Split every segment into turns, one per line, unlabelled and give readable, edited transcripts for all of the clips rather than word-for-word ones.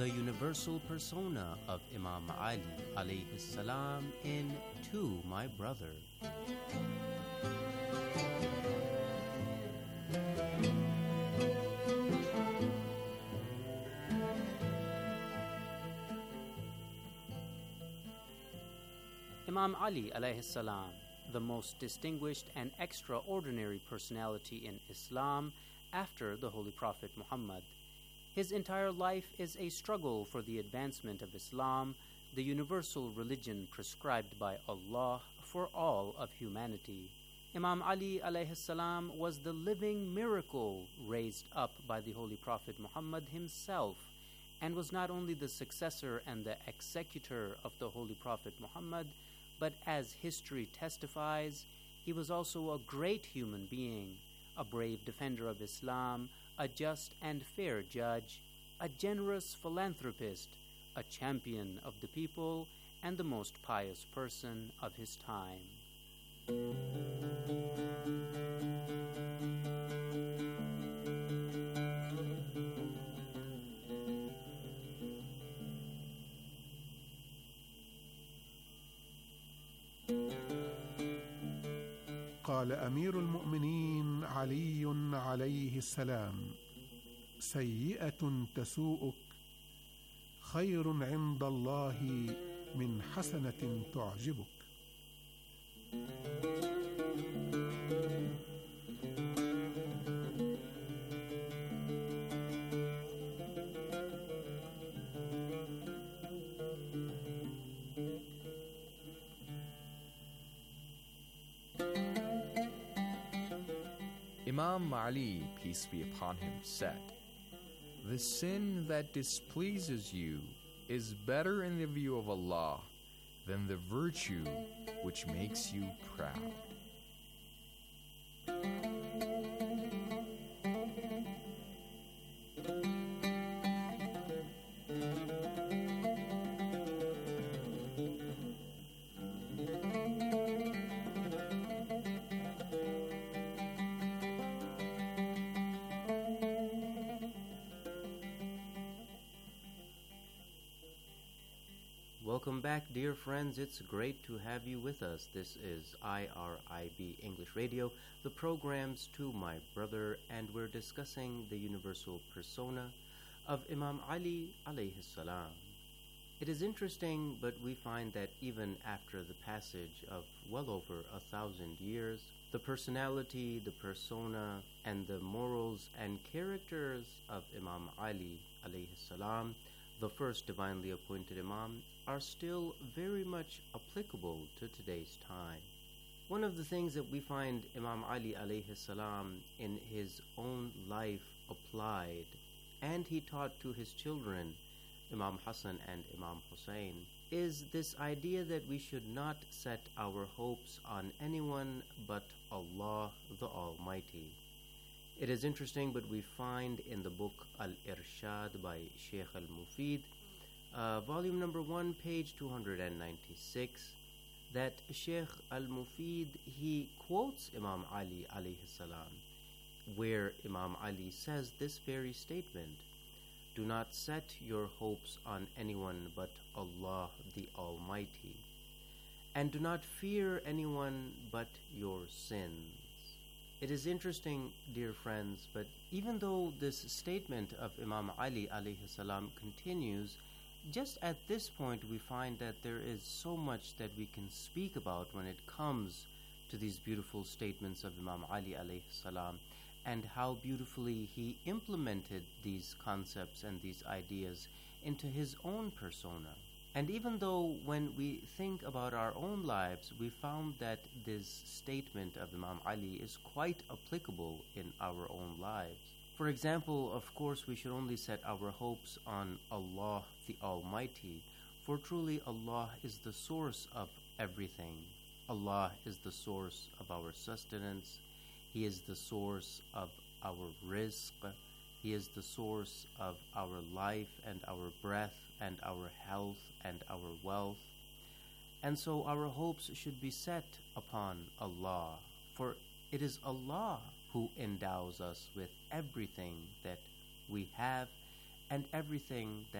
the universal persona of Imam Ali alayhi salam in To My Brother. Imam Ali alayhi salam, the most distinguished and extraordinary personality in Islam after the Holy Prophet Muhammad. His entire life is a struggle for the advancement of Islam, the universal religion prescribed by Allah for all of humanity. Imam Ali alayhi salam was the living miracle raised up by the Holy Prophet Muhammad himself, and was not only the successor and the executor of the Holy Prophet Muhammad, but as history testifies, he was also a great human being, a brave defender of Islam, a just and fair judge, a generous philanthropist, a champion of the people, and the most pious person of his time.
قال أمير المؤمنين علي عليه السلام: سيئة تسوءك خير عند الله من حسنة تعجبك.
Imam Ali, peace be upon him, said, "The sin that displeases you is better in the view of Allah than the virtue which makes you proud."
Welcome back, dear friends. It's great to have you with us. This is IRIB English Radio, the program's To My Brother, and we're discussing the universal persona of Imam Ali alayhi salam. It is interesting, but we find that even after the passage of well over 1,000 years, the personality, the persona, and the morals and characters of Imam Ali alayhi salam, the first divinely appointed Imam, are still very much applicable to today's time. One of the things that we find Imam Ali alayhi salam in his own life applied, and he taught to his children, Imam Hassan and Imam Hussein, is this idea that we should not set our hopes on anyone but Allah the Almighty. It is interesting, but we find in the book Al-Irshad by Sheikh Al-Mufid, volume number 1, page 296, that Sheikh Al-Mufid, he quotes Imam Ali alayhi salam, where Imam Ali says this very statement: "Do not set your hopes on anyone but Allah the Almighty, and do not fear anyone but your sins." It is interesting, dear friends, but even though this statement of Imam Ali alayhi salam continues, just at this point we find that there is so much that we can speak about when it comes to these beautiful statements of Imam Ali alayhi salam, and how beautifully he implemented these concepts and these ideas into his own persona. And even though when we think about our own lives, we found that this statement of Imam Ali is quite applicable in our own lives. For example, of course, we should only set our hopes on Allah the Almighty, for truly Allah is the source of everything. Allah is the source of our sustenance. He is the source of our rizq. He is the source of our life and our breath and our health and our wealth. And so our hopes should be set upon Allah, for it is Allah who endows us with everything that we have and everything that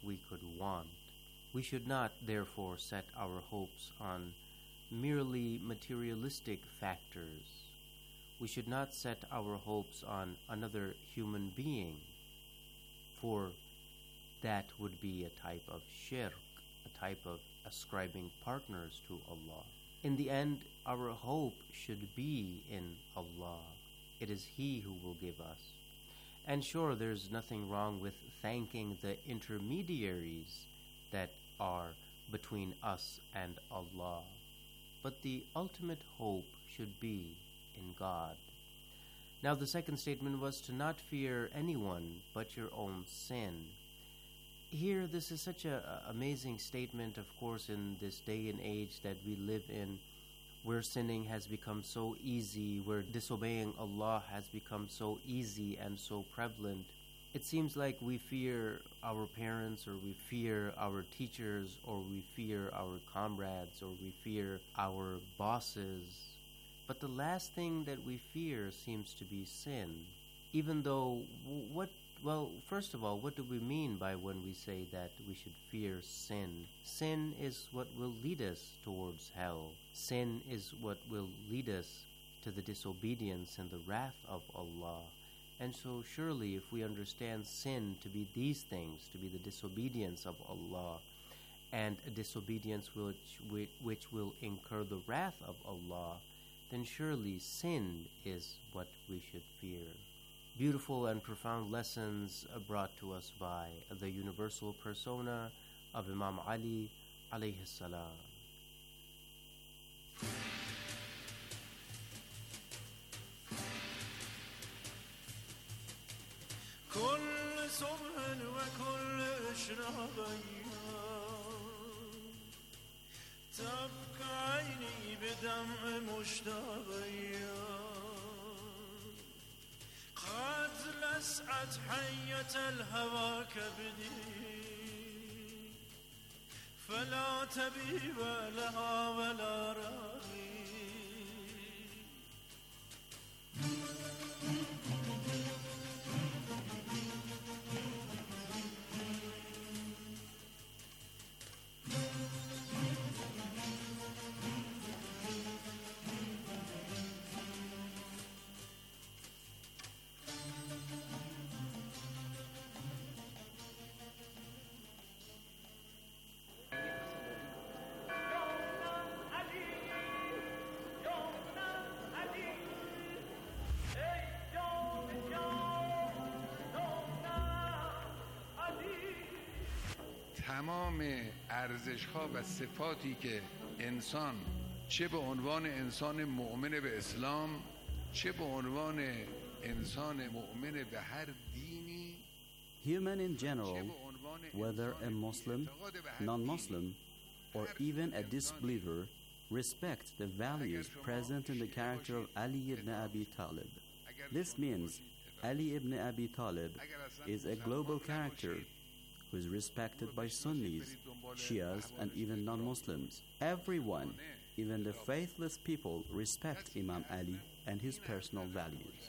we could want. We should not, therefore, set our hopes on merely materialistic factors. We should not set our hopes on another human being, for that would be a type of shirk, a type of ascribing partners to Allah. In the end, our hope should be in Allah. It is He who will give us. And sure, there's nothing wrong with thanking the intermediaries that are between us and Allah. But the ultimate hope should be in God. Now, the second statement was to not fear anyone but your own sin. Here, this is such an amazing statement, of course, in this day and age that we live in, where sinning has become so easy, where disobeying Allah has become so easy and so prevalent. It seems like we fear our parents, or we fear our teachers, or we fear our comrades, or we fear our bosses. But the last thing that we fear seems to be sin. Even though, first of all, what do we mean by when we say that we should fear sin? Sin is what will lead us towards hell. Sin is what will lead us to the disobedience and the wrath of Allah. And so surely if we understand sin to be these things, to be the disobedience of Allah, and a disobedience which will incur the wrath of Allah, then surely sin is what we should fear. Beautiful and profound lessons brought to us by the universal persona of Imam Ali alayhi salam.
كل صبح وكل إشراق تبقى عيني بدمع مشتاق قد لسعت حية الهوى كبدي فلا تبي لها ولا راغي
تمام ارزش‌ها و صفاتی که انسان چه به عنوان انسان مؤمن به اسلام چه به عنوان انسان مؤمن به هر دینی
Human in general, whether a Muslim, non-Muslim, or even a disbeliever, respect the values present in the character of Ali ibn Abi Talib. This means Ali ibn Abi Talib is a global character who is respected by Sunnis, Shias, and even non-Muslims. Everyone, even the faithless people, respect Imam Ali and his personal values.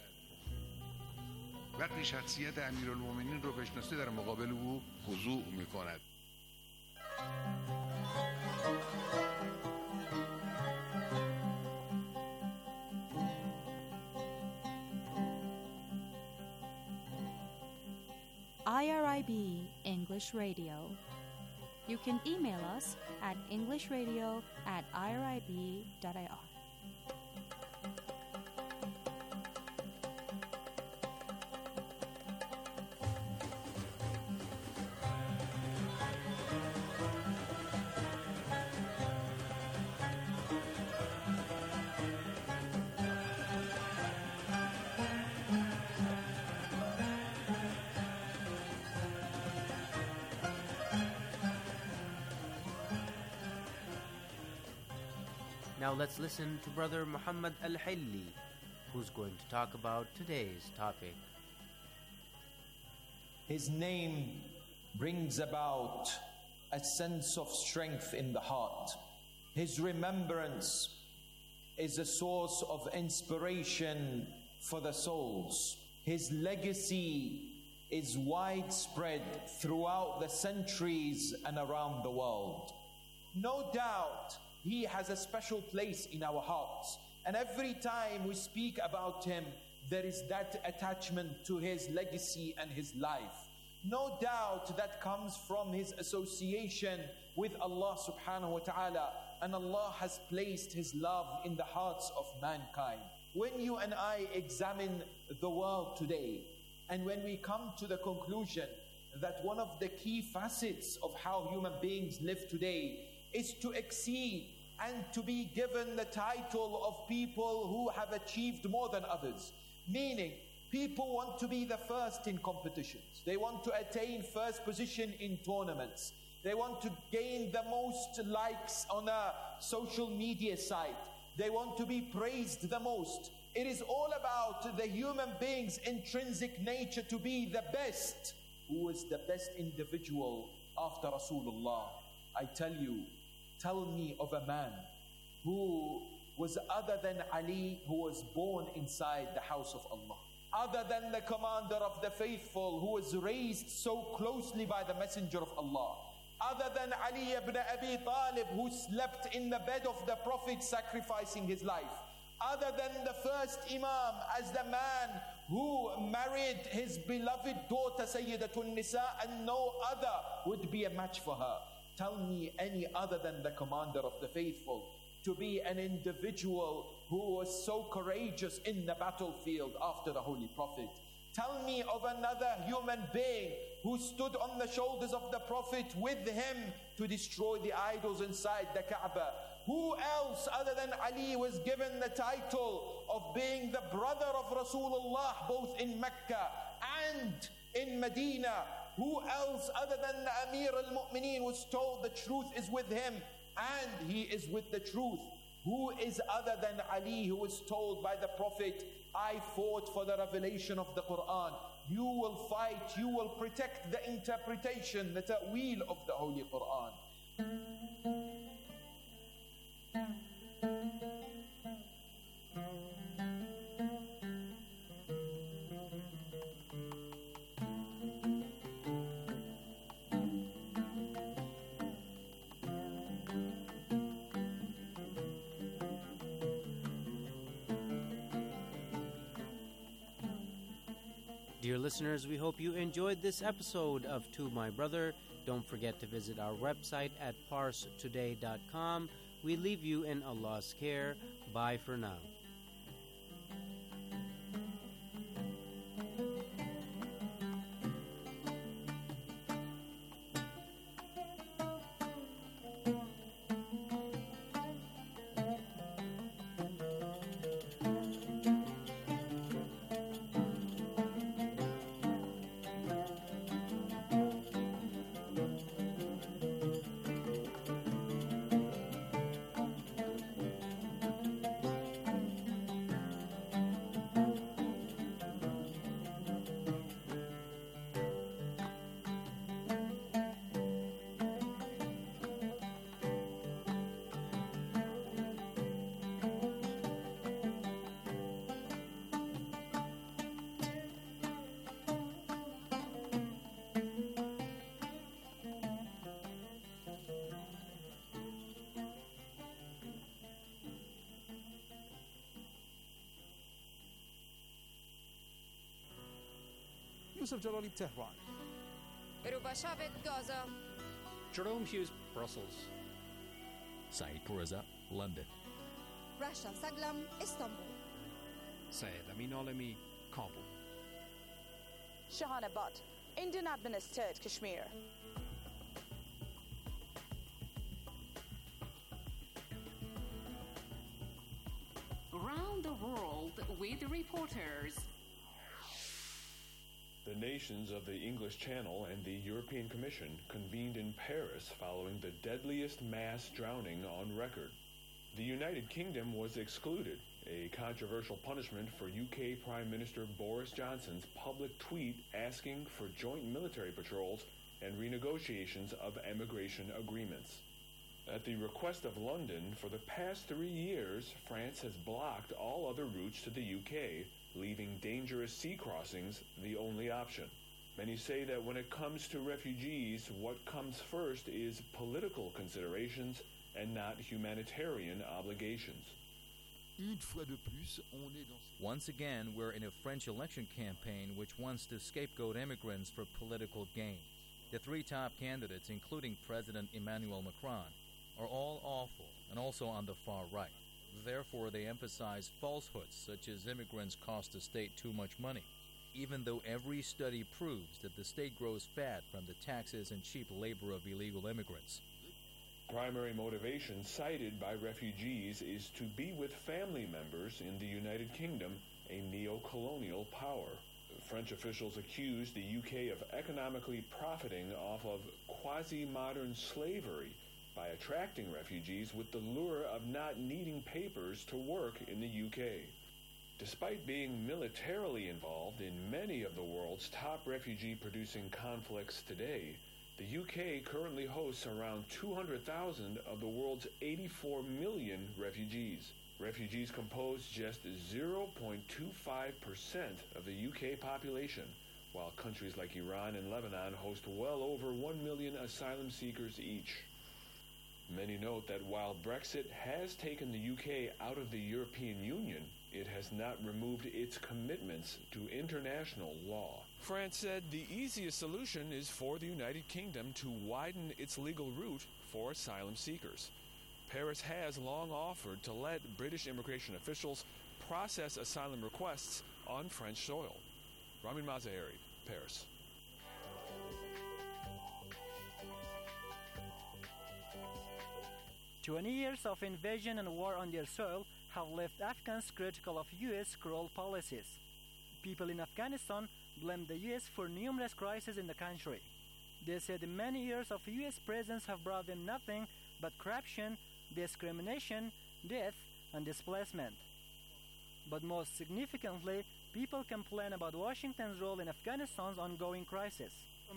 وقتی شخصیت امیرالمومنین رو بشناسه در مقابل او خضوع میکند.
IRIB English Radio. You can email us at englishradio@irib.ir.
Now let's listen to Brother Muhammad Al-Hilli, who's going to talk about today's topic.
His name brings about a sense of strength in the heart. His remembrance is a source of inspiration for the souls. His legacy is widespread throughout the centuries and around the world. No doubt, He has a special place in our hearts. And every time we speak about Him, there is that attachment to His legacy and His life. No doubt that comes from His association with Allah subhanahu wa ta'ala. And Allah has placed His love in the hearts of mankind. When you and I examine the world today, and when we come to the conclusion that one of the key facets of how human beings live today is to exceed and to be given the title of people who have achieved more than others. Meaning, people want to be the first in competitions. They want to attain first position in tournaments. They want to gain the most likes on a social media site. They want to be praised the most. It is all about the human being's intrinsic nature to be the best. Who is the best individual after Rasulullah? I tell you, tell me of a man who was other than Ali, who was born inside the house of Allah. Other than the commander of the faithful, who was raised so closely by the messenger of Allah. Other than Ali ibn Abi Talib, who slept in the bed of the Prophet sacrificing his life. Other than the first Imam, as the man who married his beloved daughter Sayyidatun Nisa, and no other would be a match for her. Tell me any other than the commander of the faithful to be an individual who was so courageous in the battlefield after the Holy Prophet. Tell me of another human being who stood on the shoulders of the Prophet with him to destroy the idols inside the Kaaba. Who else other than Ali was given the title of being the brother of Rasulullah both in Mecca and in Medina? Who else other than the Amir al-Mu'mineen was told the truth is with him and he is with the truth? Who is other than Ali who was told by the Prophet, I fought for the revelation of the Quran. You will fight, you will protect the interpretation, the ta'weel of the Holy Quran.
Dear listeners, we hope you enjoyed this episode of To My Brother. Don't forget to visit our website at parstoday.com. We leave you in Allah's care. Bye for now.
Yusuf Jalali, Tehran.
Rubashavit, Gaza.
Jerome Hughes, Brussels.
Saeed Pourreza, London.
Rasha Saglam, Istanbul.
Syed Amin Alemi, Kabul.
Shahana Butt, Indian administered Kashmir.
Around the world with reporters.
The nations of the English Channel and the European Commission convened in Paris following the deadliest mass drowning on record. The United Kingdom was excluded, a controversial punishment for UK Prime Minister Boris Johnson's public tweet asking for joint military patrols and renegotiations of emigration agreements. At the request of London, for the past 3 years, France has blocked all other routes to the UK, leaving dangerous sea crossings the only option. Many say that when it comes to refugees, what comes first is political considerations and not humanitarian obligations.
Once again, we're in a French election campaign which wants to scapegoat immigrants for political gain. The three top candidates, including President Emmanuel Macron, are all awful and also on the far right. Therefore, they emphasize falsehoods such as immigrants cost the state too much money, even though every study proves that the state grows fat from the taxes and cheap labor of illegal immigrants.
Primary motivation cited by refugees is to be with family members in the United Kingdom, a neo-colonial power. French officials accuse the UK of economically profiting off of quasi-modern slavery by attracting refugees with the lure of not needing papers to work in the UK. Despite being militarily involved in many of the world's top refugee-producing conflicts today, the UK currently hosts around 200,000 of the world's 84 million refugees. Refugees compose just 0.25% of the UK population, while countries like Iran and Lebanon host well over 1 million asylum seekers each. Many note that while Brexit has taken the UK out of the European Union, it has not removed its commitments to international law. France said the easiest solution is for the United Kingdom to widen its legal route for asylum seekers. Paris has long offered to let British immigration officials process asylum requests on French soil. Ramin Mazaheri, Paris.
"20 years of invasion and war on their soil have left Afghans critical of U.S. cruel policies. People in Afghanistan blame the U.S. for numerous crises in the country. They said many years of U.S. presence have brought them nothing but corruption, discrimination, death, and displacement. But most significantly, people complain about Washington's role in Afghanistan's ongoing crisis.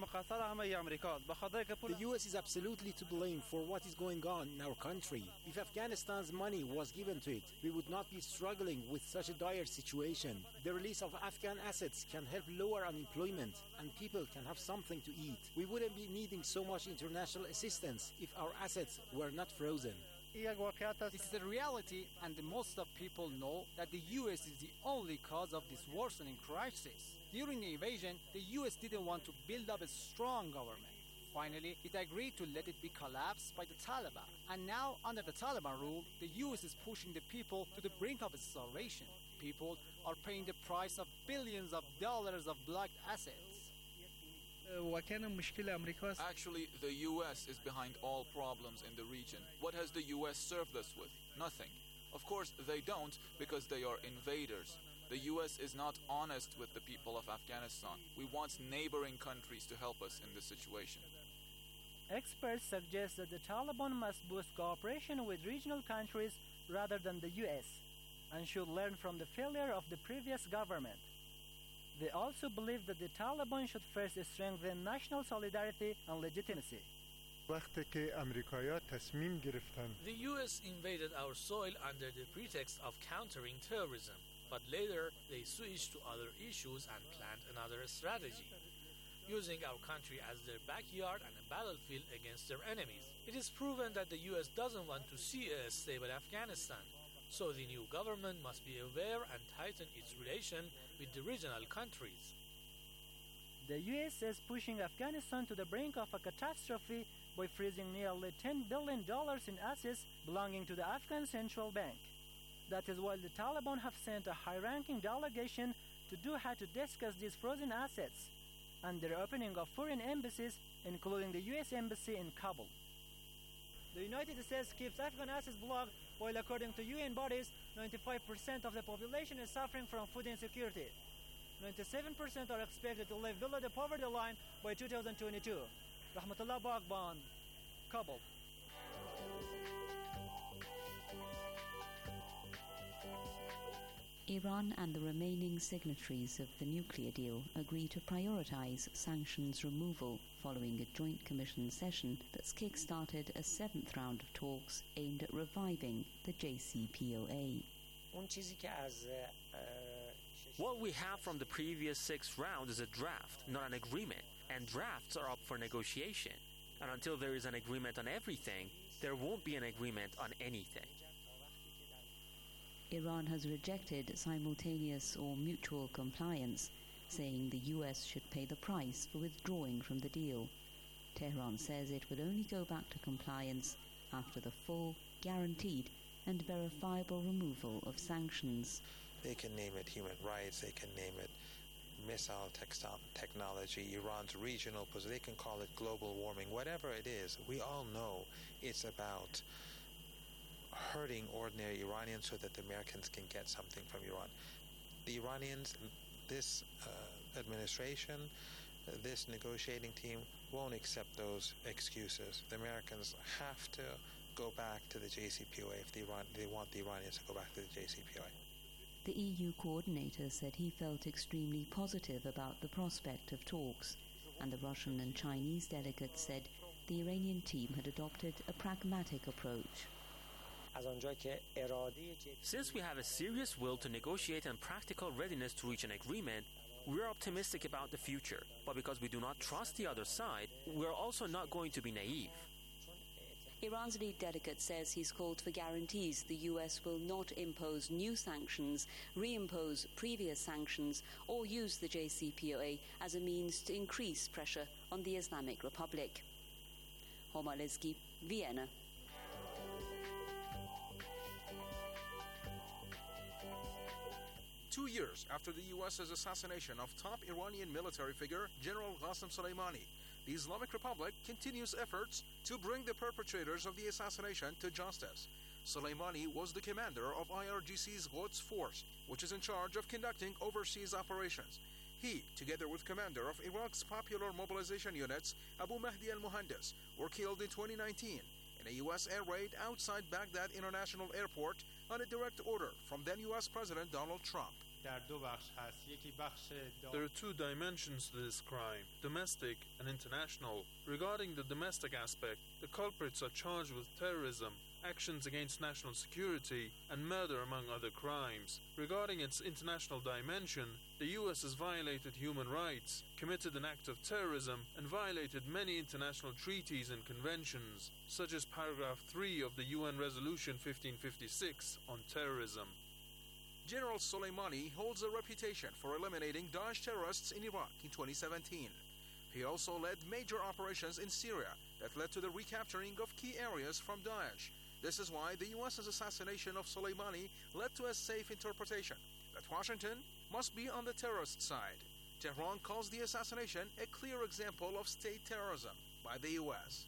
The U.S. is absolutely to blame for what is going on in our country. If Afghanistan's money was given to it, we would not be struggling with such a dire situation. The release of Afghan assets can help lower unemployment, and people can have something to eat. We wouldn't be needing so much international assistance if our assets were not frozen.
This is a reality, and most of people know that the U.S. is the only cause of this worsening crisis. During the invasion, the U.S. didn't want to build up a strong government. Finally, it agreed to let it be collapsed by the Taliban. And now, under the Taliban rule, the U.S. is pushing the people to the brink of starvation. People are paying the price of billions of dollars of blocked assets.
Actually, the U.S. is behind all problems in the region. What has the U.S. served us with? Nothing. Of course, they don't, because they are invaders. The U.S. is not honest with the people of Afghanistan. We want neighboring countries to help us in this situation.
Experts suggest that the Taliban must boost cooperation with regional countries rather than the U.S. and should learn from the failure of the previous government. They also believe that the Taliban should first strengthen national solidarity and legitimacy.
The
U.S. invaded our soil under the pretext of countering terrorism, but later they switched to other issues and planned another strategy, using our country as their backyard and a battlefield against their enemies. It is proven that the U.S. doesn't want to see a stable Afghanistan, so the new government must be aware and tighten its relation with the regional countries.
The U.S. is pushing Afghanistan to the brink of a catastrophe by freezing nearly $10 billion in assets belonging to the Afghan Central Bank. That is why the Taliban have sent a high-ranking delegation to Doha to discuss these frozen assets and the opening of foreign embassies, including the U.S. Embassy in Kabul. The United States keeps Afghan assets blocked, while according to UN bodies, 95% of the population is suffering from food insecurity. 97% are expected to live below the poverty line by 2022. Rahmatullah Baghban, Kabul.
Iran and the remaining signatories of the nuclear deal agree to prioritize sanctions removal following a joint commission session that's kick-started a seventh round of talks aimed at reviving the JCPOA.
What we have from the previous 6 rounds is a draft, not an agreement, and drafts are up for negotiation. And until there is an agreement on everything, there won't be an agreement on anything.
Iran has rejected simultaneous or mutual compliance, saying the US should pay the price for withdrawing from the deal. Tehran says it would only go back to compliance after the full, guaranteed and verifiable removal of sanctions.
They can name it human rights, they can name it missile technology, Iran's regional position, they can call it global warming, whatever it is. We all know it's about hurting ordinary Iranians so that the Americans can get something from Iran. The Iranians, this administration, this negotiating team won't accept those excuses. The Americans have to go back to the JCPOA if they want the Iranians to go back to the JCPOA.
The EU coordinator said he felt extremely positive about the prospect of talks, and the Russian and Chinese delegates said the Iranian team had adopted a pragmatic approach.
Since we have a serious will to negotiate and practical readiness to reach an agreement, we're optimistic about the future. But because we do not trust the other side, we're also not going to be naive.
Iran's lead delegate says he's called for guarantees the US will not impose new sanctions, reimpose previous sanctions, or use the JCPOA as a means to increase pressure on the Islamic Republic. Homa Lezgi, Vienna.
Two years after the US's assassination of top Iranian military figure General Qasem Soleimani, the Islamic Republic continues efforts to bring the perpetrators of the assassination to justice. Soleimani was the commander of IRGC's Quds Force, which is in charge of conducting overseas operations. He, together with commander of Iraq's Popular Mobilization Units, Abu Mahdi al-Muhandis, were killed in 2019 in a U.S. air raid outside Baghdad International Airport on a direct order from then U.S. President Donald Trump.
There are 2 dimensions to this crime, domestic and international. Regarding the domestic aspect, the culprits are charged with terrorism, actions against national security, and murder, among other crimes. Regarding its international dimension, the U.S. has violated human rights, committed an act of terrorism, and violated many international treaties and conventions, such as paragraph 3 of the UN Resolution 1556 on terrorism.
General Soleimani holds a reputation for eliminating Daesh terrorists in Iraq in 2017. He also led major operations in Syria that led to the recapturing of key areas from Daesh. This is why the US's assassination of Soleimani led to a safe interpretation that Washington must be on the terrorist side. Tehran calls the assassination a clear example of state terrorism by the US.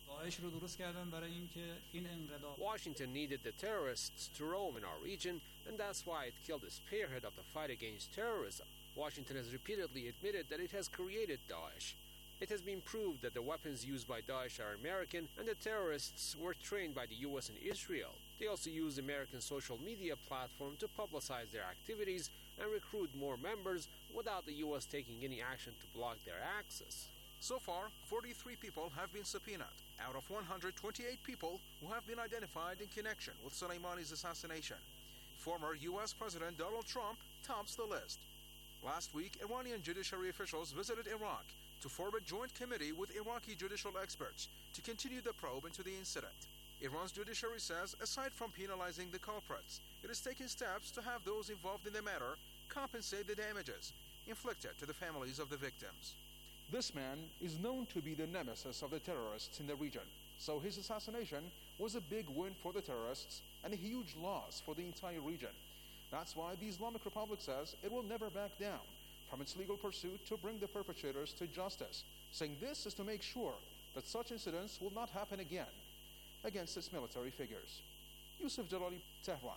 Washington needed the terrorists to roam in our region, and that's why it killed the spearhead of the fight against terrorism. Washington has repeatedly admitted that it has created Daesh. It has been proved that the weapons used by Daesh are American, and the terrorists were trained by the US and Israel. They also use American social media platform to publicize their activities and recruit more members without the US taking any action to block their access.
So far, 43 people have been subpoenaed, out of 128 people who have been identified in connection with Soleimani's assassination. Former U.S. President Donald Trump tops the list. Last week, Iranian judiciary officials visited Iraq to form a joint committee with Iraqi judicial experts to continue the probe into the incident. Iran's judiciary says, aside from penalizing the culprits, it is taking steps to have those involved in the matter compensate the damages inflicted to the families of the victims. This man is known to be the nemesis of the terrorists in the region, so his assassination was a big win for the terrorists and a huge loss for the entire region. That's why the Islamic Republic says it will never back down from its legal pursuit to bring the perpetrators to justice, saying this is to make sure that such incidents will not happen again against its military figures. Yusuf Jalali, Tehran.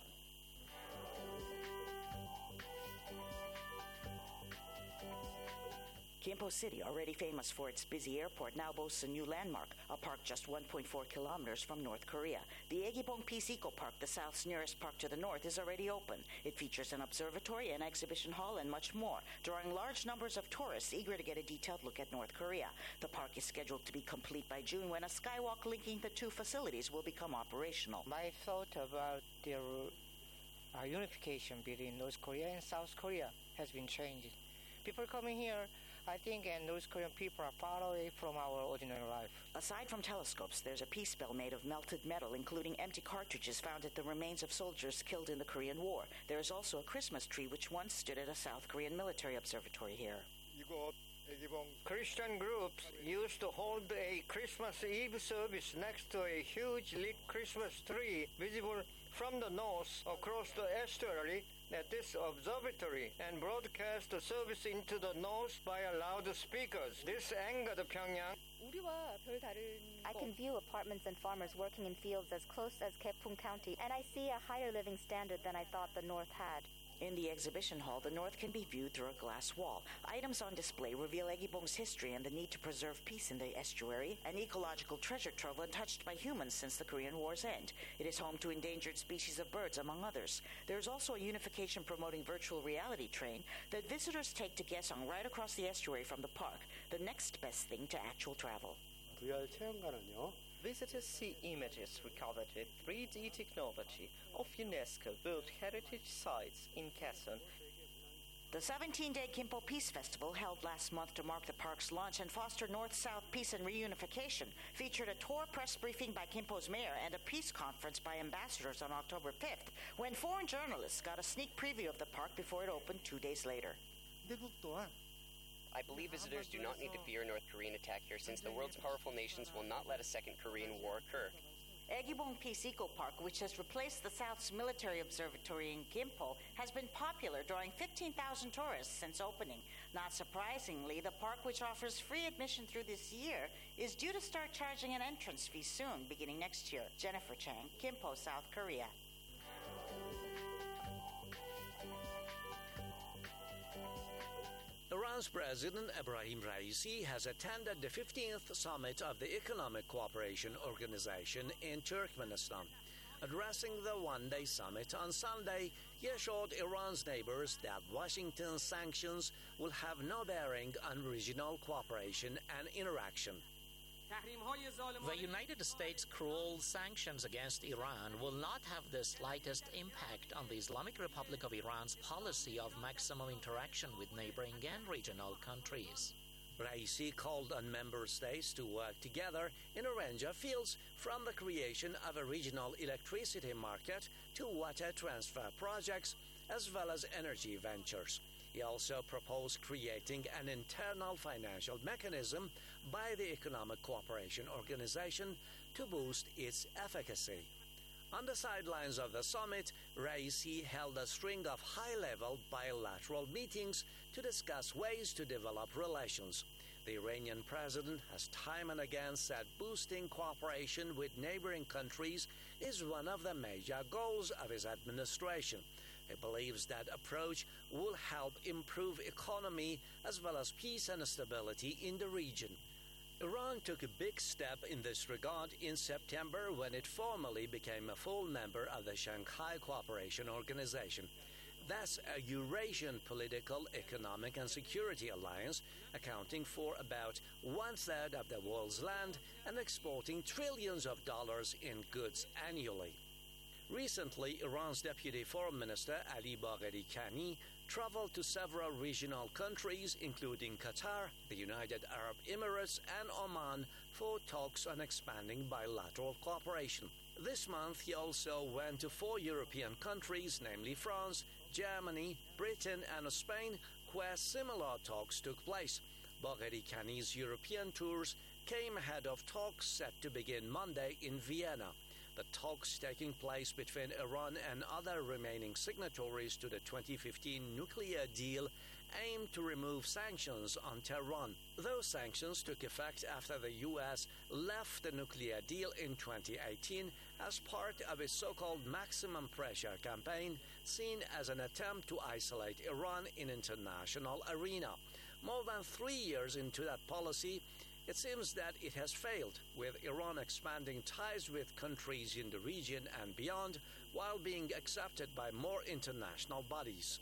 Gimpo City, already famous for its busy airport, now boasts a new landmark, a park just 1.4 kilometers from North Korea. The Egibong Peace Eco Park, the South's nearest park to the north, is already open. It features an observatory, an exhibition hall, and much more, drawing large numbers of tourists eager to get a detailed look at North Korea. The park is scheduled to be complete by June, when a skywalk linking the two facilities will become operational.
My thought about their unification between North Korea and South Korea
has been changed. People coming here, I think, and North Korean people are far away from our ordinary life.
Aside from telescopes, there's a peace bell made of melted metal, including empty cartridges found at the remains of soldiers killed in the Korean War. There is also a Christmas tree which once stood at a South Korean military observatory here.
Christian groups used to hold a Christmas Eve service next to a huge lit Christmas tree visible from the north across the estuary at this observatory and broadcast the service into the north via loudspeakers. This angered Pyongyang.
I can view apartments and farmers working in fields as close as Gyeongsang County, and I see a higher living standard than I thought the North had.
In the exhibition hall, the North can be viewed through a glass wall. Items on display reveal Aegibong's history and the need to preserve peace in the estuary, an ecological treasure trove untouched by humans since the Korean War's end. It is home to endangered species of birds, among others. There is also a unification-promoting virtual reality train that visitors take to Gyeongsang right across the estuary from the park, the next best thing to actual travel.
Visitors see images recovered with 3D technology of UNESCO World Heritage Sites in Gyeongsang.
The 17-day Gimpo Peace Festival, held last month to mark the park's launch and foster North-South peace and reunification, featured a tour press briefing by Gimpo's mayor and a peace conference by ambassadors on October 5th, when foreign journalists got a sneak preview of the park before it opened 2 days later.
I believe visitors do not need to fear a North Korean attack here, since the world's powerful nations will not let a second Korean War occur.
Aegibong Peace Eco Park, which has replaced the South's military observatory in Gimpo, has been popular, drawing 15,000 tourists since opening. Not surprisingly, the park, which offers free admission through this year, is due to start charging an entrance fee soon, beginning next year. Jennifer Chang, Gimpo, South Korea.
Iran's President Ebrahim Raisi has attended the 15th summit of the Economic Cooperation Organization in Turkmenistan. Addressing the one-day summit on Sunday, he assured Iran's neighbors that Washington's sanctions will have no bearing on regional cooperation and interaction.
The United States' cruel sanctions against Iran will not have the slightest impact on the Islamic Republic of Iran's policy of maximum interaction with neighboring and regional countries.
Raisi called on member states to work together in a range of fields, from the creation of a regional electricity market to water transfer projects, as well as energy ventures. He also proposed creating an internal financial mechanism by the Economic Cooperation Organization to boost its efficacy. On the sidelines of the summit, Raisi held a string of high-level bilateral meetings to discuss ways to develop relations. The Iranian president has time and again said boosting cooperation with neighboring countries is one of the major goals of his administration. He believes that approach will help improve economy as well as peace and stability in the region. Iran took a big step in this regard in September when it formally became a full member of the Shanghai Cooperation Organization. That's a Eurasian political, economic and security alliance accounting for about 1/3 of the world's land and exporting trillions of dollars in goods annually. Recently, Iran's Deputy Foreign Minister Ali Bagheri Kani traveled to several regional countries, including Qatar, the United Arab Emirates, and Oman, for talks on expanding bilateral cooperation. This month, he also went to 4 European countries, namely France, Germany, Britain, and Spain, where similar talks took place. Bagheri Kani's European tours came ahead of talks set to begin Monday in Vienna. The talks taking place between Iran and other remaining signatories to the 2015 nuclear deal aim to remove sanctions on Tehran. Those sanctions took effect after the U.S. left the nuclear deal in 2018 as part of its so-called maximum pressure campaign, seen as an attempt to isolate Iran in international arena. More than 3 years into that policy, it seems that it has failed, with Iran expanding ties with countries in the region and beyond, while being accepted by more international bodies.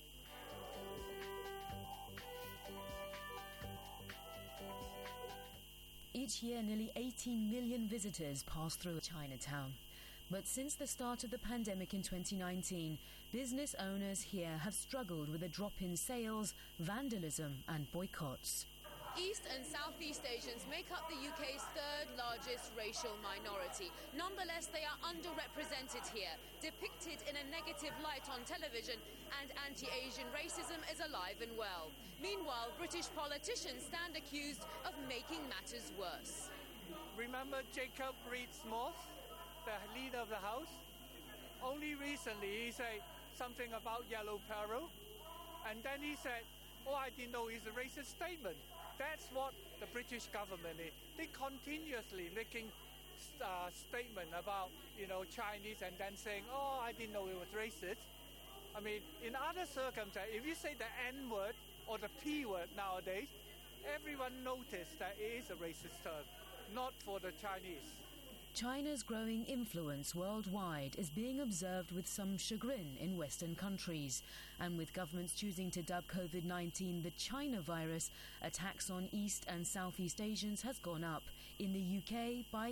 Each year, nearly 18 million visitors pass through Chinatown.
But since the start of the pandemic in 2019, business owners here have struggled with a drop in sales, vandalism and boycotts.
East and Southeast Asians make up the UK's third largest racial minority. Nonetheless, they are underrepresented here, depicted in a negative light on television, and anti-Asian racism is alive and well. Meanwhile, British politicians stand accused of making matters worse.
Remember Jacob Rees-Mogg, the leader of the House? Only recently he said something about yellow peril, and then he said, "Oh, I didn't know it's a racist statement." That's what the British government is. They continuously making statement about, Chinese and then saying, "Oh, I didn't know it was racist." I mean, in other circumstances, if you say the N word or the P word nowadays, everyone notices that it is a racist term, not for the Chinese.
China's growing influence worldwide is being observed with some chagrin in Western countries. And with governments choosing to dub COVID-19 the China virus, attacks on East and Southeast Asians has gone up, in the UK by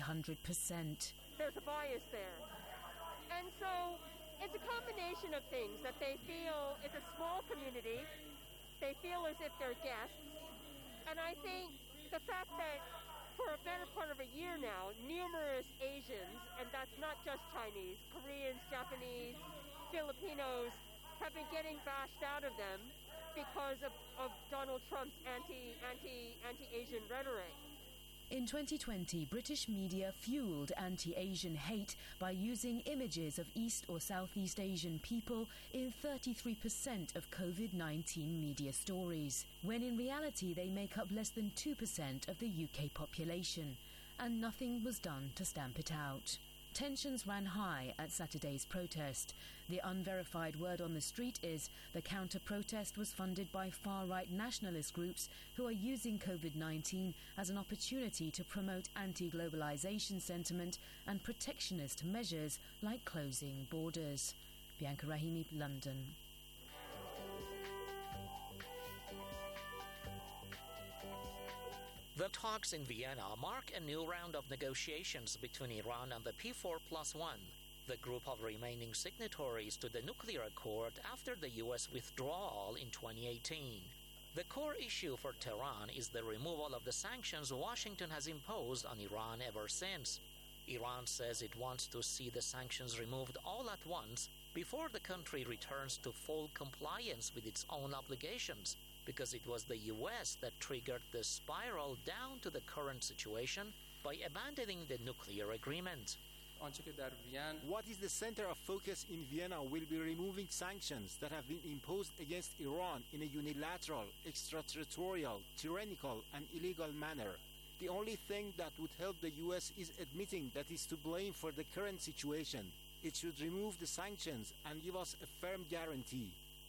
300%.
There's a bias there. And so it's a combination of things that they feel it's a small community, they feel as if they're guests, and I think the fact that for a better part of a year now, numerous Asians, and that's not just Chinese, Koreans, Japanese, Filipinos, have been getting bashed out of them because of Donald Trump's anti-Asian rhetoric.
In 2020, British media fueled anti-Asian hate by using images of East or Southeast Asian people in 33% of COVID-19 media stories, when in reality they make up less than 2% of the UK population, and nothing was done to stamp it out. Tensions ran high at Saturday's protest. The unverified word on the street is the counter-protest was funded by far-right nationalist groups who are using COVID-19 as an opportunity to promote anti-globalization sentiment and protectionist measures like closing borders. Bianca Rahimi, London.
The talks in Vienna mark a new round of negotiations between Iran and the P4+1, the group of remaining signatories to the nuclear accord after the U.S. withdrawal in 2018. The core issue for Tehran is the removal of the sanctions Washington has imposed on Iran ever since. Iran says it wants to see the sanctions removed all at once before the country returns to full compliance with its own obligations, because it was the U.S. that triggered the spiral down to the current situation by abandoning the nuclear agreement.
What is the center of focus in Vienna will be removing sanctions that have been imposed against Iran in a unilateral, extraterritorial, tyrannical, and illegal manner. The only thing that would help the U.S. is admitting that it's to blame for the current situation. It should remove the sanctions and give us a firm guarantee.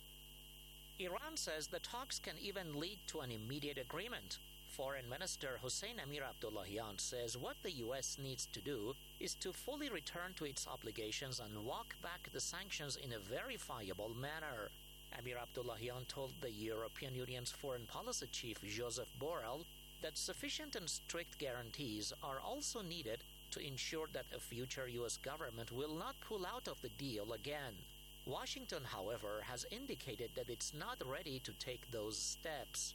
Iran says the talks can even lead to an immediate agreement. Foreign Minister Hossein Amir Abdullahian says what the U.S. needs to do is to fully return to its obligations and walk back the sanctions in a verifiable manner. Amir Abdullahian told the European Union's foreign policy chief Joseph Borrell that sufficient and strict guarantees are also needed to ensure that a future U.S. government will not pull out of the deal again. Washington, however, has indicated that it's not ready to take those steps.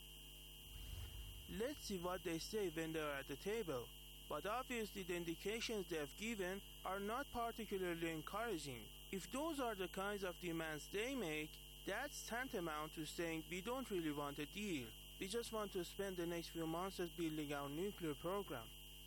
Let's see what they say when they're at the table. But obviously the indications they've given are not particularly encouraging. If those are the kinds of demands they make, that's tantamount to saying we don't really want a deal. We just want to spend the next few months building our nuclear program.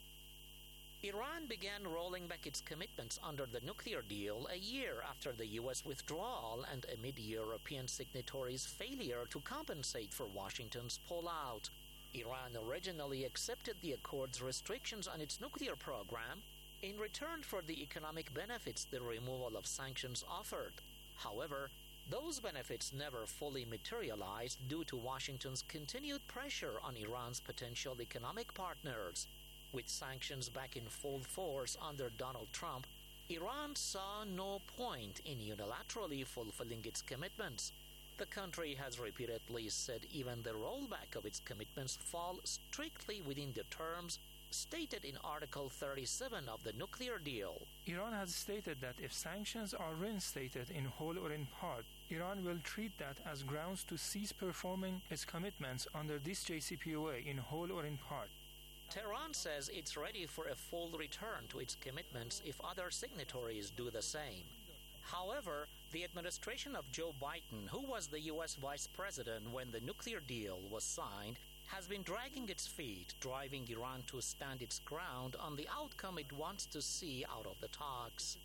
Iran began rolling back its commitments under the nuclear deal a year after the U.S. withdrawal and amid European signatories' failure to compensate for Washington's pullout. Iran originally accepted the accord's restrictions on its nuclear program in return for the economic benefits the removal of sanctions offered. However, those benefits never fully materialized due to Washington's continued pressure on Iran's potential economic partners. With sanctions back in full force under Donald Trump, Iran saw no point in unilaterally fulfilling its commitments. The country has repeatedly said even the rollback of its commitments fall strictly within the terms stated in Article 37 of the nuclear deal.
Iran has stated that if sanctions are reinstated in whole or in part, Iran will treat that as grounds to cease performing its commitments under this JCPOA in whole or in part.
Tehran says it's ready for a full return to its commitments if other signatories do the same. However, the administration of Joe Biden, who was the U.S. vice president when the nuclear deal was signed, has been dragging its feet, driving Iran to stand its ground on the outcome it wants to see out of the talks.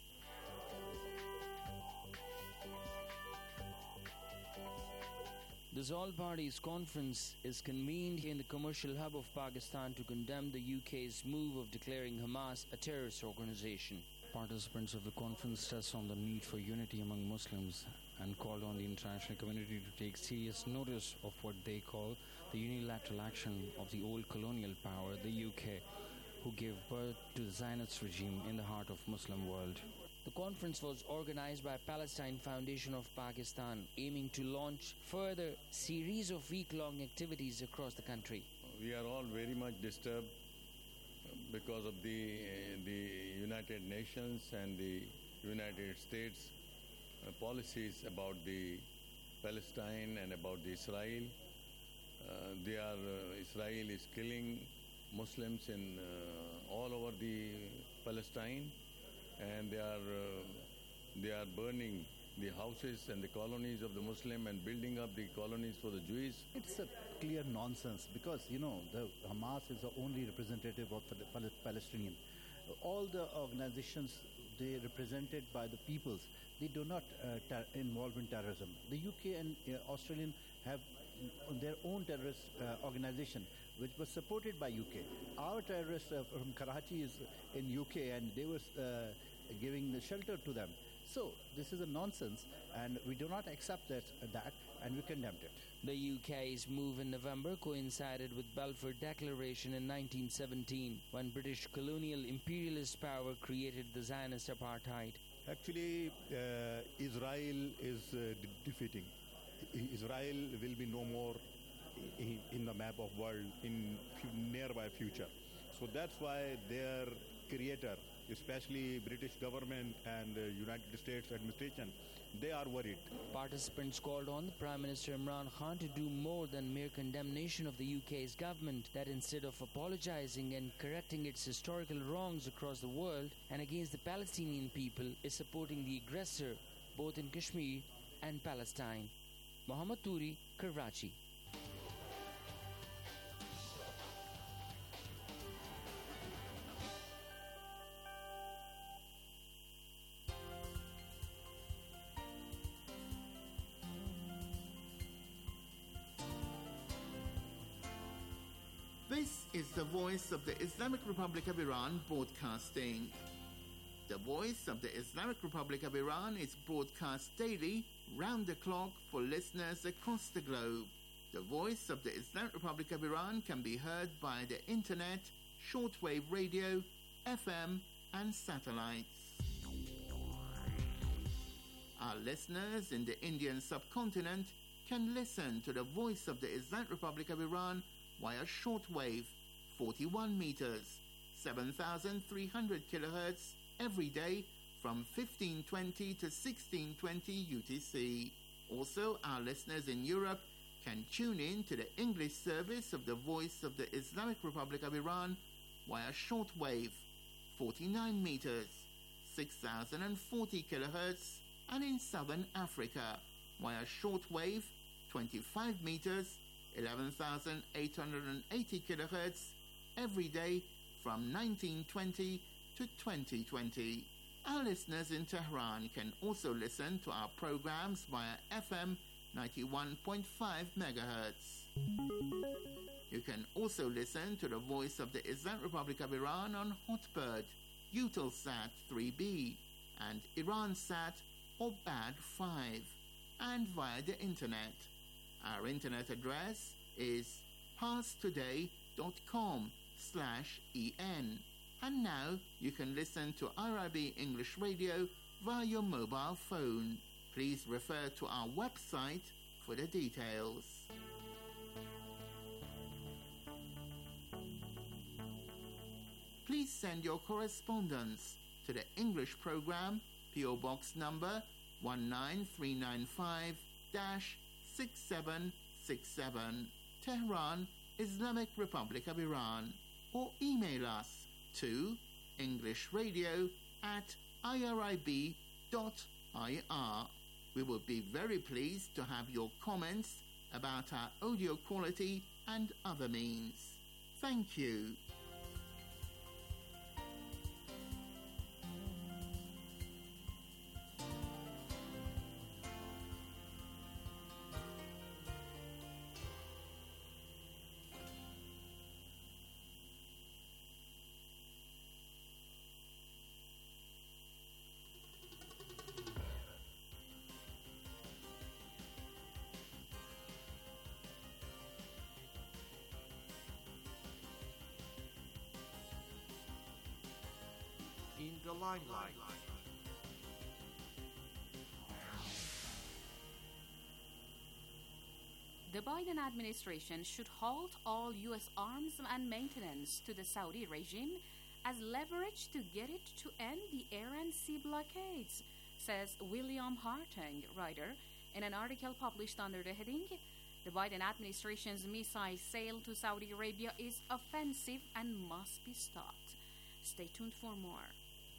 This all-parties conference is convened in the commercial hub of Pakistan to condemn the UK's move of declaring Hamas a terrorist organization.
Participants of the conference stressed on the need for unity among Muslims and called on the international community to take serious notice of what they call the unilateral action of the old colonial power, the UK, who gave birth to the Zionist regime in the heart of Muslim world.
The conference was organized by Palestine Foundation of Pakistan, aiming to launch further series of week-long activities across the country.
We are all very much disturbed because of the United Nations and the United States policies about the Palestine and about the Israel. Israel is killing Muslims in all over the Palestine, and they are burning the houses and the colonies of the Muslim and building up the colonies for the Jews.
It's a clear nonsense because, the Hamas is the only representative of the Palestinian. All the organizations, they represented by the peoples, they do not involve in terrorism. The UK and Australian have their own terrorist organization, which was supported by UK. Our terrorists from Karachi is in UK, and they were giving the shelter to them. So this is a nonsense, and we do not accept that, and we condemned it.
The UK's move in November coincided with Balfour Declaration in 1917, when British colonial imperialist power created the Zionist apartheid.
Actually, Israel is defeating. Israel will be no more in the map of world in nearby future. So that's why their creator, especially British government and United States administration, they are worried.
Participants called on the Prime Minister Imran Khan to do more than mere condemnation of the UK's government, that instead of apologizing and correcting its historical wrongs across the world and against the Palestinian people, is supporting the aggressor both in Kashmir and Palestine. Mohammad Turi, Karachi.
This is the voice of the Islamic Republic of Iran broadcasting. The voice of the Islamic Republic of Iran is broadcast daily, round the clock, for listeners across the globe. The voice of the Islamic Republic of Iran can be heard by the internet, shortwave radio, FM, and satellites. Our listeners in the Indian subcontinent can listen to the voice of the Islamic Republic of Iran via shortwave, 41 meters, 7,300 kilohertz, every day from 1520 to 1620 UTC. Also, our listeners in Europe can tune in to the English service of the Voice of the Islamic Republic of Iran via shortwave, 49 meters, 6,040 kilohertz, and in Southern Africa via shortwave, 25 meters, 11,880 kilohertz, every day from 1920 to 2020. Our listeners in Tehran can also listen to our programs via FM 91.5 megahertz. You can also listen to the Voice of the Islamic Republic of Iran on Hotbird, Eutelsat 3B, and Iransat or BAD 5, and via the internet. Our internet address is parstoday.com/en. And now you can listen to IRIB English Radio via your mobile phone. Please refer to our website for the details. please send your correspondence to the English program, PO Box number 19395-6767, Tehran, Islamic Republic of Iran, or email us to englishradio@irib.ir. We will be very pleased to have your comments about our audio quality and other means. Thank you.
In the limelight.
The Biden administration should halt all U.S. arms and maintenance to the Saudi regime as leverage to get it to end the Iran Sea blockades, says William Hartung, writer, in an article published under the heading, "The Biden administration's missile sale to Saudi Arabia is offensive and must be stopped." Stay tuned for more.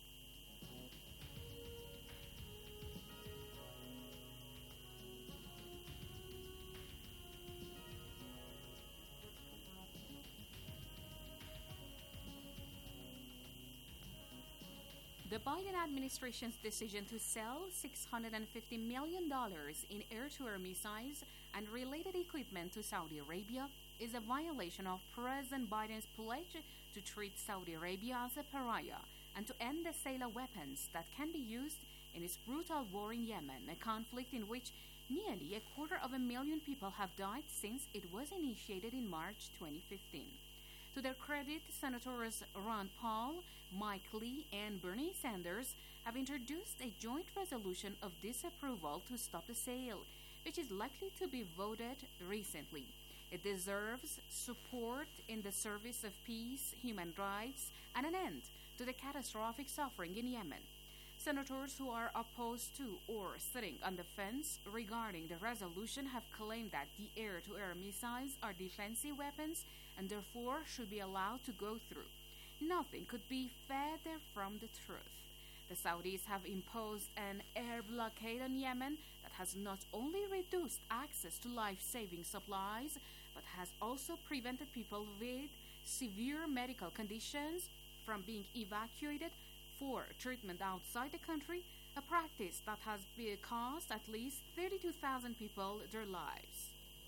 The Biden administration's decision to sell $650 million in air-to-air missiles and related equipment to Saudi Arabia is a violation of President Biden's pledge to treat Saudi Arabia as a pariah and to end the sale of weapons that can be used in its brutal war in Yemen, a conflict in which nearly 250,000 people have died since it was initiated in March 2015. To their credit, Senators Ron Paul, Mike Lee, and Bernie Sanders have introduced a joint resolution of disapproval to stop the sale, which is likely to be voted recently. It deserves support in the service of peace, human rights, and an end to the catastrophic suffering in Yemen. Senators who are opposed to or sitting on the fence regarding the resolution have claimed that the air-to-air missiles are defensive weapons and therefore should be allowed to go through. Nothing could be further from the truth. The Saudis have imposed an air blockade on Yemen that has not only reduced access to life-saving supplies, but has also prevented people with severe medical conditions from being evacuated for treatment outside the country, a practice that has cost at least 32,000 people their lives.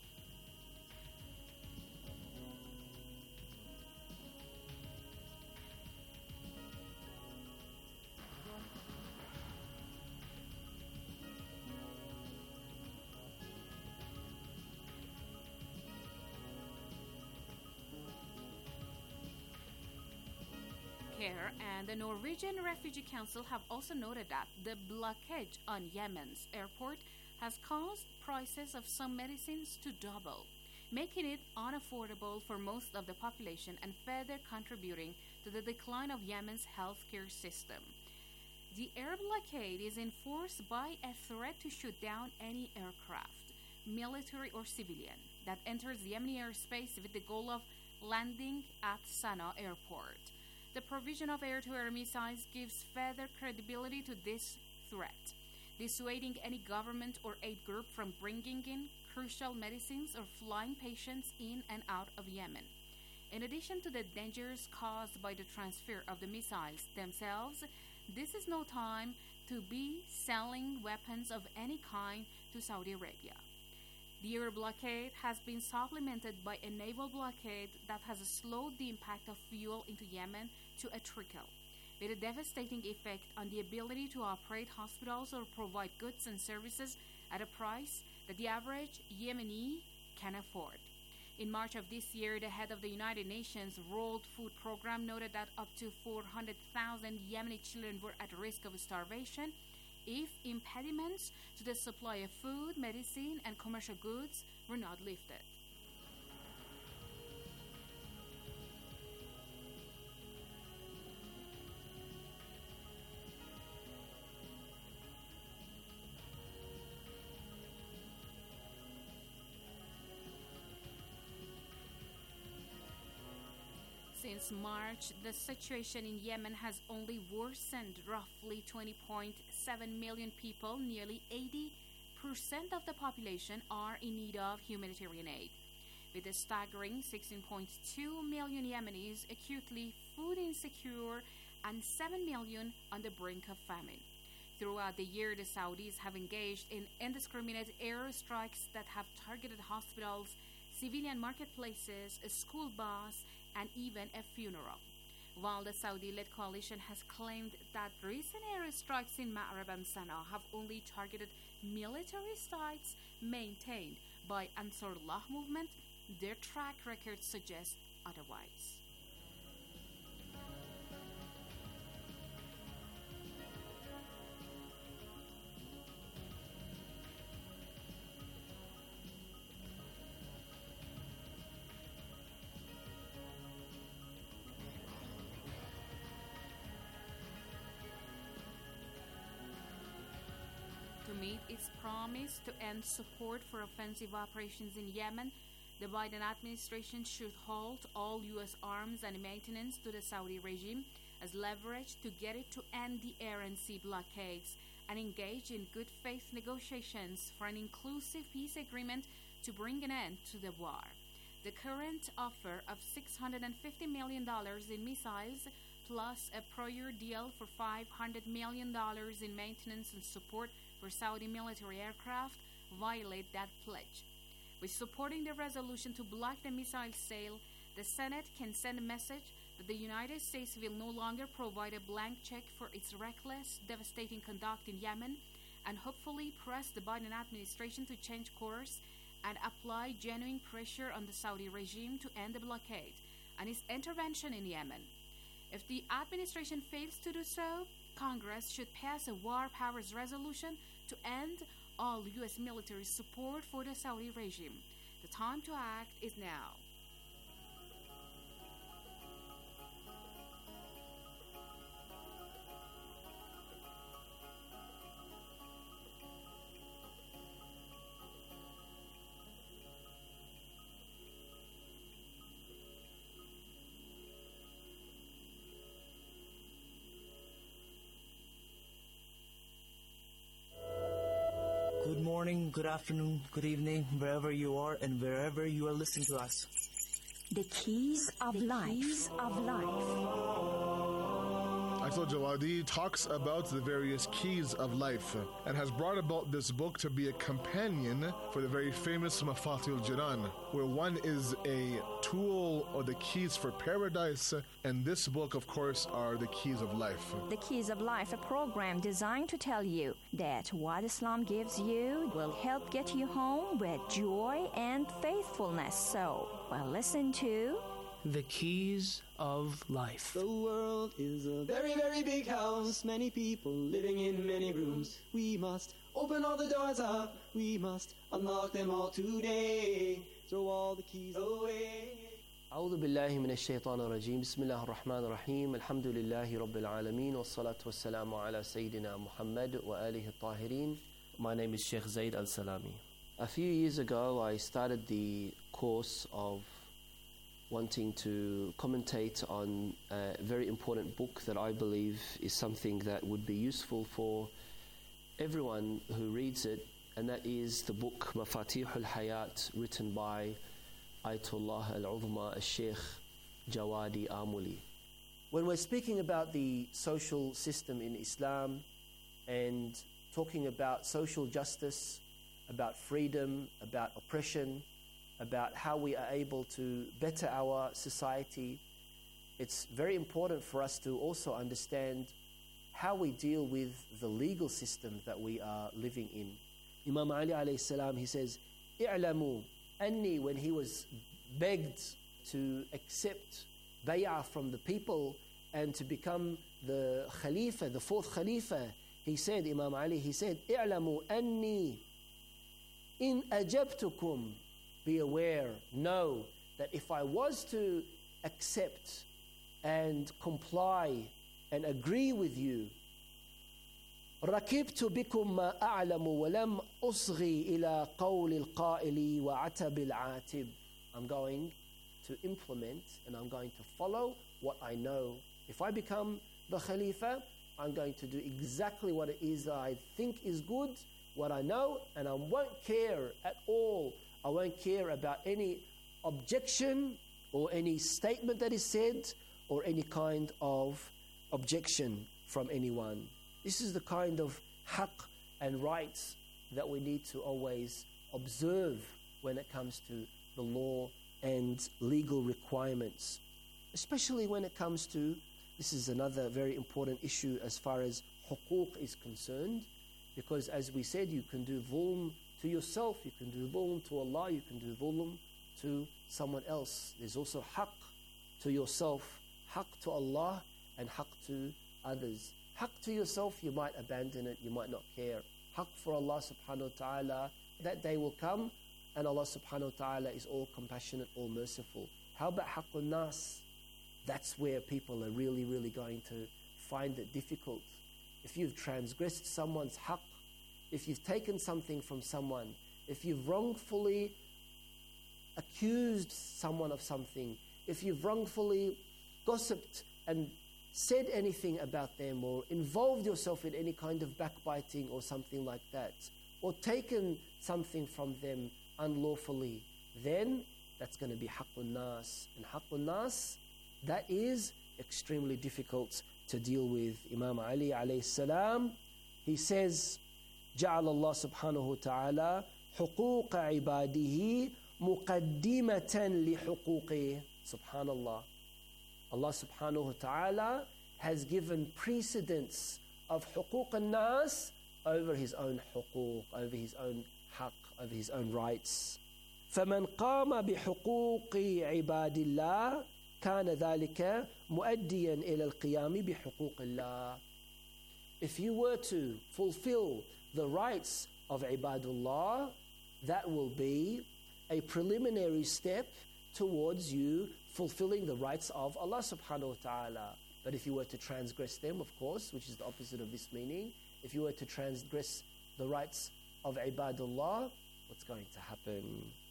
CARE and the Norwegian Refugee Council have also noted that the blockage on Yemen's airport has caused prices of some medicines to double, making it unaffordable for most of the population and further contributing to the decline of Yemen's healthcare system. The air blockade is enforced by a threat to shoot down any aircraft, military or civilian, that enters the Yemeni airspace with the goal of landing at Sana'a airport. The provision of air-to-air missiles gives further credibility to this threat, dissuading any government or aid group from bringing in crucial medicines or flying patients in and out of Yemen. In addition to the dangers caused by the transfer of the missiles themselves, this is no time to be selling weapons of any kind to Saudi Arabia. The air blockade has been supplemented by a naval blockade that has slowed the impact of fuel into Yemen to a trickle, with a devastating effect on the ability to operate hospitals or provide goods and services at a price that the average Yemeni can afford. In March of this year, the head of the United Nations World Food Program noted that up to 400,000 Yemeni children were at risk of starvation if impediments to the supply of food, medicine, and commercial goods were not lifted. since March, the situation in Yemen has only worsened. Roughly 20.7 million people, nearly 80% of the population, are in need of humanitarian aid, with a staggering 16.2 million Yemenis acutely food insecure and 7 million on the brink of famine. Throughout the year, the Saudis have engaged in indiscriminate airstrikes that have targeted hospitals, civilian marketplaces, a school bus, and even a funeral. While the Saudi-led coalition has claimed that recent airstrikes in Ma'rib and Sana'a have only targeted military sites maintained by Ansarullah movement, their track record suggests otherwise. To meet its promise to end support for offensive operations in Yemen, the Biden administration should halt all U.S. arms and maintenance to the Saudi regime as leverage to get it to end the air and sea blockades and engage in good faith negotiations for an inclusive peace agreement to bring an end to the war. The current offer of $650 million in missiles plus a prior deal for $500 million in maintenance and support for Saudi military aircraft violate that pledge. By supporting the resolution to block the missile sale, the Senate can send a message that the United States will no longer provide a blank check for its reckless, devastating conduct in Yemen, and hopefully press the Biden administration to change course and apply genuine pressure on the Saudi regime to end the blockade and its intervention in Yemen. If the administration fails to do so, Congress should pass a war powers resolution to end all U.S. military support for the Saudi regime. The time to act is now.
Good morning, good afternoon, good evening, wherever you are and wherever you are listening to us.
The Keys of Life.
Atul Jawadi talks about the various keys of life and has brought about this book to be a companion for the very famous Mafatihul Jinan, where one is a tool or the keys for paradise, and this book, of course, are the keys of life.
The Keys of Life, a program designed to tell you that what Islam gives you will help get you home with joy and faithfulness. So, well, listen to
The Keys of Life.
The world is a very, very big house, many people living in many rooms. We must open all the doors up, we must unlock them all today. Throw all the keys away.
أعوذ بالله من الشيطان الرجيم بسم الله الرحمن الرحيم الحمد لله رب العالمين والصلاة والسلام على سيدنا محمد وآله الطاهرين. My name is Sheikh Zaid Al-Salami. A few years ago I started the course of wanting to commentate on a very important book that I believe is something that would be useful for everyone who reads it, and that is the book Mafatihul Hayat, written by Ayatollah Al-Uzma Al-Sheikh Jawadi Amuli. When we're speaking about the social system in Islam and talking about social justice, about freedom, about oppression, about how we are able to better our society, it's very important for us to also understand how we deal with the legal system that we are living in. Imam Ali alayhi salam, he says, "I'lamu anni," when he was begged to accept bay'ah from the people and to become the Khalifa, the fourth Khalifa, he said, Imam Ali, he said, "I'lamu anni in ajabtukum." Be aware, know that if I was to accept and comply and agree with you, ركبت بكم ما أعلم ولم أصغي إلى قول القائل وعتب العاتب. I'm going to implement and I'm going to follow what I know. If I become the Khalifa, I'm going to do exactly what it is that I think is good, what I know, and I won't care at all. I won't care about any objection or any statement that is said or any kind of objection from anyone. This is the kind of haqq and rights that we need to always observe when it comes to the law and legal requirements, especially when it comes to, this is another very important issue as far as huquq is concerned, because as we said, you can do dhulm to yourself, you can do dhulm to Allah, you can do dhulm to someone else. There's also haqq to yourself, haqq to Allah, and haqq to others. Haqq to yourself, you might abandon it, you might not care. Haqq for Allah subhanahu wa ta'ala, that day will come, and Allah subhanahu wa ta'ala is all compassionate, all merciful. How about haqqun nas? That's where people are really, really going to find it difficult. If you've transgressed someone's haqq, if you've taken something from someone, if you've wrongfully accused someone of something, if you've wrongfully gossiped and said anything about them or involved yourself in any kind of backbiting or something like that, or taken something from them unlawfully, then that's going to be haqqun nas. And haqqun nas, that is extremely difficult to deal with. Imam Ali alayhi salam, he says, جعل الله سبحانه وتعالى حقوق عباده مقدمة لحقوقه. Subhanallah. Allah subhanahu wa ta'ala has given precedence of huquq al-nas over his own huquq, over his own haqq, over his own rights. فمن قام بحقوق عباد الله كان ذلك مؤديا إلى القيام بحقوق الله. If you were to fulfill the rights of ibadullah, that will be a preliminary step towards you fulfilling the rights of Allah subhanahu wa ta'ala. But if you were to transgress them, of course, which is the opposite of this meaning, if you were to transgress the rights of ibadullah, what's going to happen?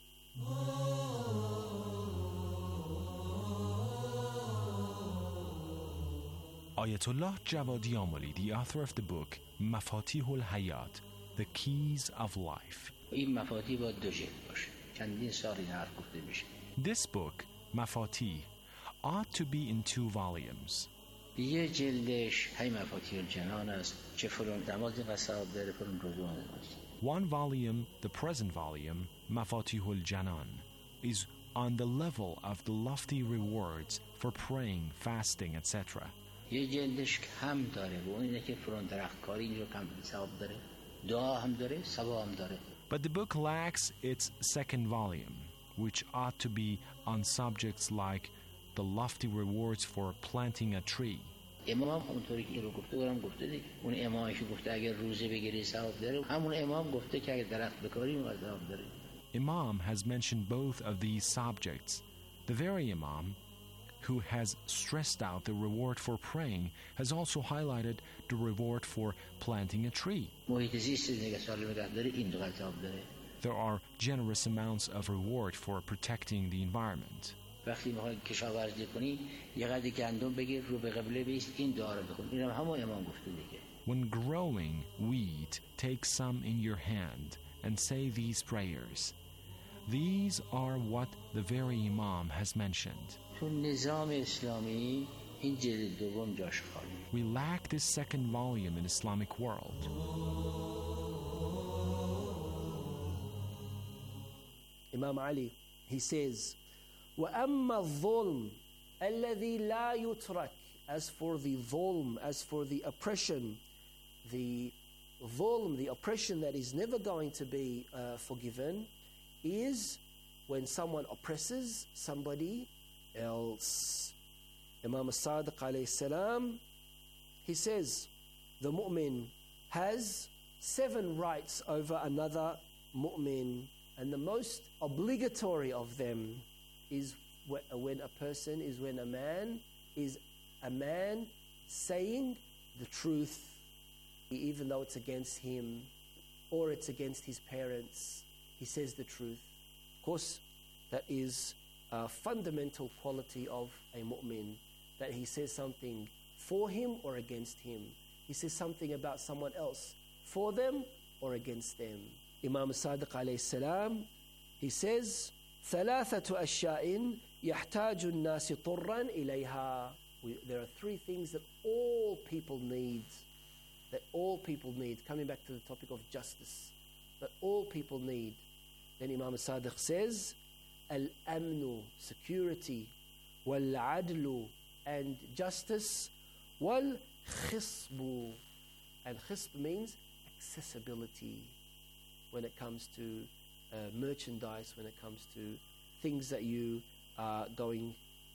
Ayatollah Javadi Amoli, the author of the book Mafatihul Hayat, The Keys of Life. This book, Mafatih, ought to be in 2 volumes. One volume, the present volume, Mafatihul Janan, is on the level of the lofty rewards for praying, fasting, etc. But the book lacks its second volume, which ought to be on subjects like the lofty rewards for planting a tree. Imam has mentioned both of these subjects. The very Imam who has stressed out the reward for praying has also highlighted the reward for planting a tree. There are generous amounts of reward for protecting the environment. When growing wheat, take some in your hand and say these prayers. These are what the very Imam has mentioned. We lack this second volume in Islamic world.
Imam Ali, he says, وَأَمَّا الظُّلْمُ الَّذِي لَا يُتْرَكُ. As for the dhulm, as for the oppression, the dhulm, the oppression that is never going to be forgiven, is when someone oppresses somebody else. Imam as-Sadiq alayhi salam, he says, the mu'min has 7 rights over another mu'min, and the most obligatory of them is when a man is a man saying the truth, even though it's against him or it's against his parents. He says the truth. Of course, that is fundamental quality of a mu'min, that he says something for him or against him. He says something about someone else for them or against them. Imam Sadiq alayhi salam, he says, ثلاثة أشياء يحتاج الناس طرا إليها. There are three things that all people need. That all people need. Coming back to the topic of justice. That all people need. Then Imam Sadiq says, Al-amnu, security, wal-adlu, and justice, wal-khisbu. And khisb means accessibility when it comes to merchandise, when it comes to things that you are going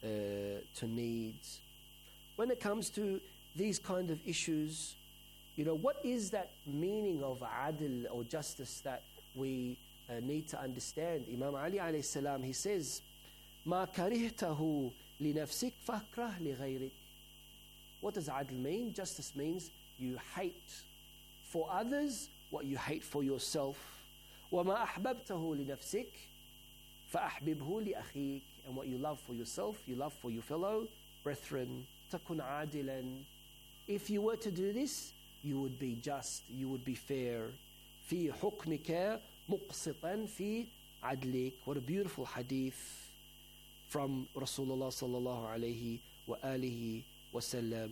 to need. When it comes to these kind of issues, what is that meaning of adl or justice that we need to understand? Imam Ali alayhi salam, he says, ما كرهته لنفسك فاكره لغيرك. What does adl mean? Justice means you hate for others what you hate for yourself. وما أحببته لنفسك فأحببه لأخيك. And what you love for yourself, you love for your fellow brethren. تكن عادلا. If you were to do this, you would be just, you would be fair. في حكمك مقسطا في عدلك. What a beautiful hadith from Rasulullah sallallahu alayhi wa alihi wasallam.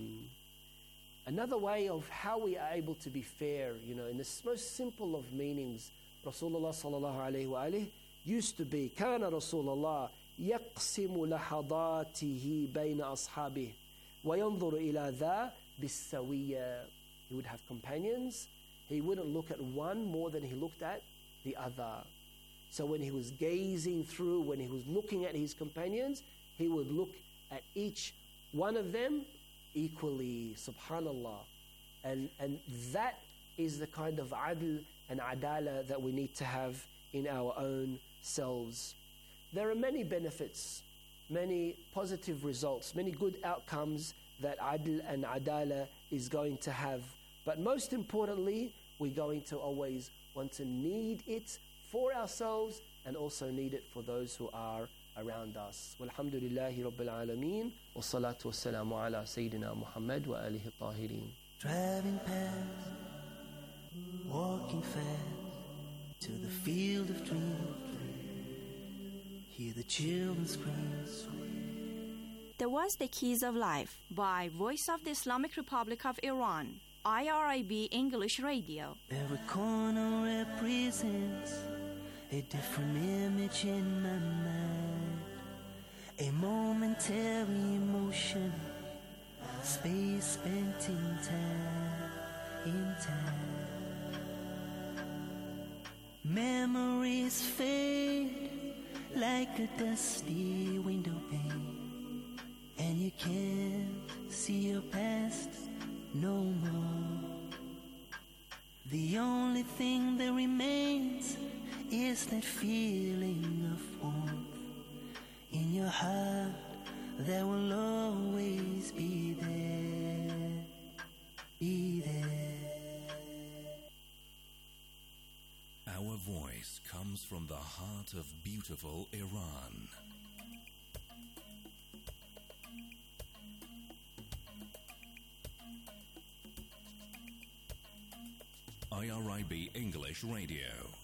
Another way of how we are able to be fair, in the most simple of meanings, Rasulullah sallallahu alayhi wa alihi used to be, كان رسول الله يقسم لحظاته بين أصحابه وينظر إلى ذا بالسوية. He would have companions. He wouldn't look at one more than he looked at the other. So when he was gazing through, when he was looking at his companions, he would look at each one of them equally. Subhanallah. And that is the kind of adl and adala that we need to have in our own selves. There are many benefits, many positive results, many good outcomes that adl and adala is going to have. But most importantly, we're going to always want to need it for ourselves and also need it for those who are around us. Walhamdulillahi Rabbil Alameen. Wa salatu wa salamu ala Sayyidina Muhammad wa alihi tahirin.
Driving past, walking fast to the field of dreams. Hear the children scream.
There was The Keys of Life by Voice of the Islamic Republic of Iran, IRIB English Radio.
Every corner represents a different image in my mind. A momentary emotion, space spent in time. Memories fade like a dusty window pane, and you can't see your past no more. The only thing that remains is that feeling of warmth in your heart that will always be there, be there.
Our voice comes from the heart of beautiful Iran. IRIB English Radio.